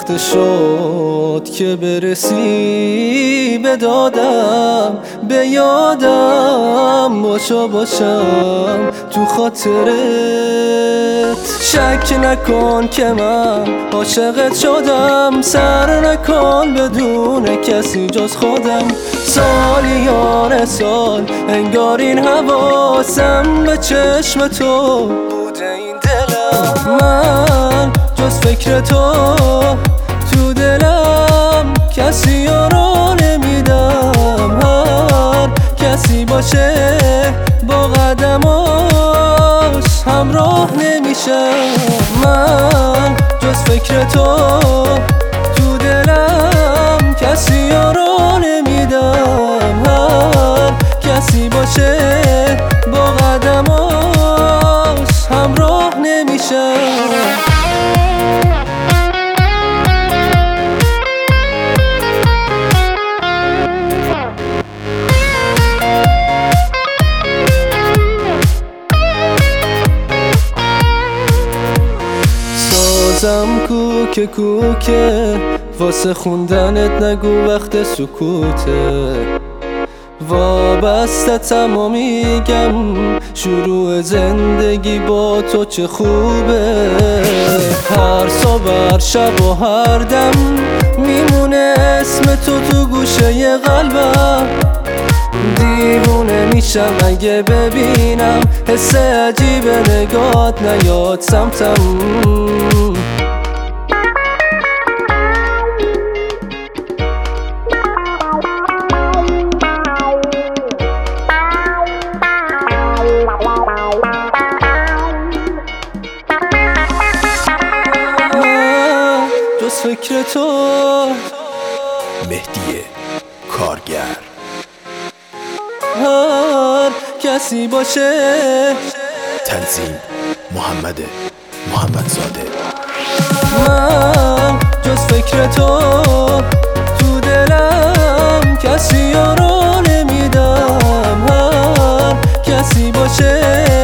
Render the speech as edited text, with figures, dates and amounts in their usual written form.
وقت شد که برسی به دادم، به یادم باشم تو خاطرت. شک نکن که من عاشقت شدم، سر نکن بدون کسی جز خودم. سالیان سال انگار این حواسم به چشم تو بوده این دلم. من جز فکر تو دلم کسی رو نمیدم. هر کسی باشه با قدماش همراه نمیشه. من جز فکر تو دلم کسی رو نمیدم. هر کسی باشه با قدماش همراه نمیشه. سازم کوکه واسه خوندنت نگو وقت سکوته. وابسته تمام میگم شروع زندگی با تو چه خوبه. هر صبح هر شب و هر دم میمونه اسم تو گوشه قلبم. دیوونه میشم اگه ببینم حس عجیب نگات نیاد سمتم. جز فکر تو. مهدی کارگر. هر کسی باشه. تنظیم محمدزاده. من جز فکر تو دلم کسی رو نمیدم. هر کسی باشه